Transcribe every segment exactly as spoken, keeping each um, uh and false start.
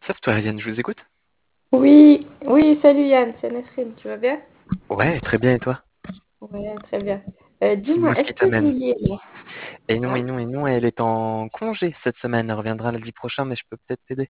Sauf toi, Ariane, je vous écoute. Oui, oui, salut Yann, c'est Nesrine, tu vas bien? Ouais, très bien, et toi? Ouais, très bien. Euh, Dis-moi dis-moi, ce qui est-ce que t'amène. Julie est là? Et non, et Hein? non, et non, elle est en congé cette semaine. Elle reviendra lundi prochain, mais je peux peut-être t'aider.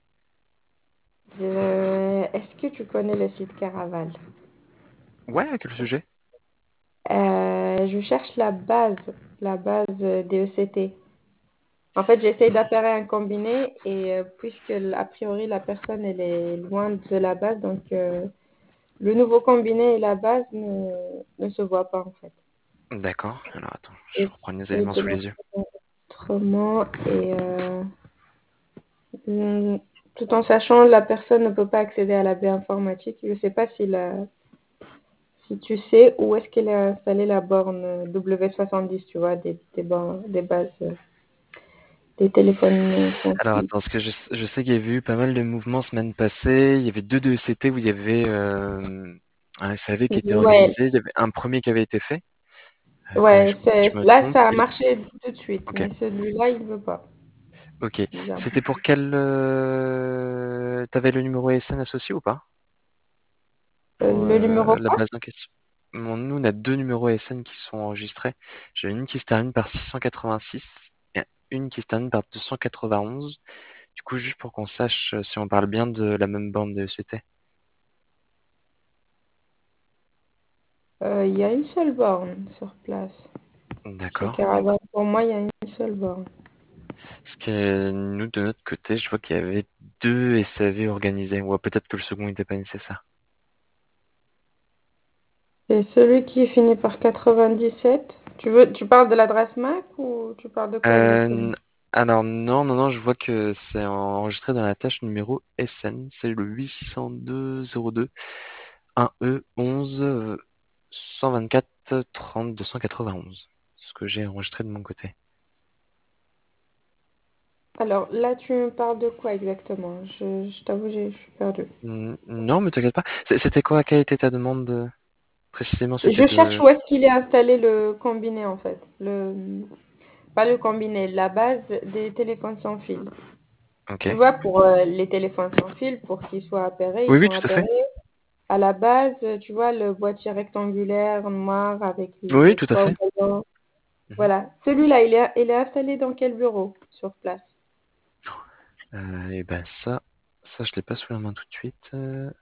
Euh, est-ce que tu connais le site Caraval? Ouais, à quel sujet? Euh, je cherche la base, la base des E C T. En fait, j'essaie d'appairer un combiné et euh, puisque a priori la personne elle est loin de la base, donc euh, le nouveau combiné et la base ne, ne se voient pas en fait. D'accord. Alors attends, je reprends les J'essaie éléments de sous le les yeux. faire autrement et euh, Hmm, tout en sachant la personne ne peut pas accéder à la baie informatique. Je ne sais pas si, la, si tu sais où est-ce qu'elle a installé la borne W soixante-dix, tu vois, des, des, bornes- des bases, euh, des téléphones sans Alors fil. attends, parce que je, je sais qu'il y avait eu pas mal de mouvements semaine passée. Il y avait deux D E C T où il y avait euh, un S A V qui était Ouais, organisé. Il y avait un premier qui avait été fait. Euh, ouais, je, je c'est, me là trompe. ça a Et- marché tout de suite, Ok, mais celui-là il ne veut pas, ok. bizarrement. C'était pour quel... euh, T'avais le numéro S N associé ou pas? Euh, Pour le euh, numéro la quoi? base en question. Mon- Nous, on a deux numéros S N qui sont enregistrés. J'ai une qui se termine par six cent quatre-vingt-six et une qui se termine par deux cent quatre-vingt-onze. Du coup, juste pour qu'on sache euh, si on parle bien de la même bande de E C T. Euh, Il y a une seule borne sur place. Chez D'accord. Caravan, pour moi, il y a une seule borne. Parce que nous, de notre côté, je vois qu'il y avait deux S A V organisés. Ou peut-être que le second n'était pas nécessaire. Et celui qui finit par quatre-vingt-dix-sept, tu veux, tu parles de l'adresse M A C ou tu parles de quoi Euh, exactement? n- alors non, non, non, je vois que c'est enregistré dans la tâche numéro S N. C'est le huit cent deux zéro deux un E onze euh, cent vingt-quatre trente deux cent quatre-vingt-onze. C'est ce que j'ai enregistré de mon côté. Alors là, tu me parles de quoi exactement? Je, je t'avoue, j'ai- je suis perdue. Hmm, Non, mais t'inquiète pas. C'est- C'était quoi? Quelle était ta demande euh, précisément? C'était Je cherche de... où est-ce qu'il est installé le combiné en fait. Le, pas le combiné, la base des téléphones sans fil. Ok. Tu vois, pour euh, les téléphones sans fil, pour qu'ils soient appairés, ils Oui, oui, sont tout à appairés fait. à la base, tu vois, le boîtier rectangulaire noir avec Oui, les tout à trois fait. voyants. Mhm. Voilà. Celui-là, il est, il est installé dans quel bureau sur place? Euh, et ben ça, ça je l'ai pas sous la main tout de suite. Euh,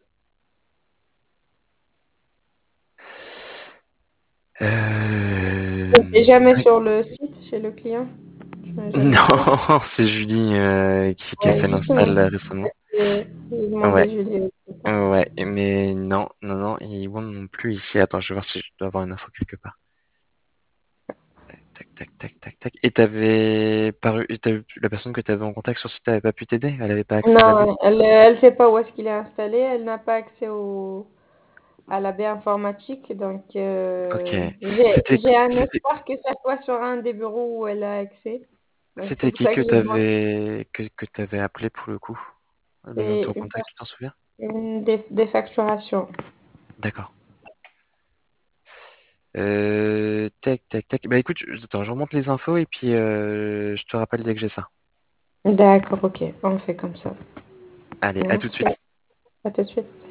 Et euh, jamais sur le site chez le client? Tu m'as jamais fait? Non, c'est Julie euh, qui, qui a Ouais, fait justement. l'install euh, récemment. Euh, J'ai demandé Ouais, à Julie aussi. ouais, mais non, non, non, ils vont non plus ici. Attends, je vais voir si je dois avoir une info quelque part. Tac, tac, tac, tac, tac. Et t'avais paru, et t'as- la personne que t'avais en contact sur site avait pas pu t'aider? Elle avait pas accès à la baie? Non, elle elle sait pas où est-ce qu'il est installé. Elle n'a pas accès au, à la baie informatique. Donc, Ok. euh, j'ai, C'était, j'ai un c'était, espoir que ça soit sur un des bureaux où elle a accès. Donc, c'est c'était pour qui ça que que j'ai demandé. t'avais, que, que t'avais appelé pour le coup? Le nom de C'est ton une, contact, tu t'en souviens? une dé- défacturation. D'accord. Euh, tac, tac, tac. Bah écoute, je, attends, je remonte les infos et puis euh, je te rappelle dès que j'ai ça. D'accord, ok. On fait comme ça. Allez, à tout de Merci. suite. À tout de suite.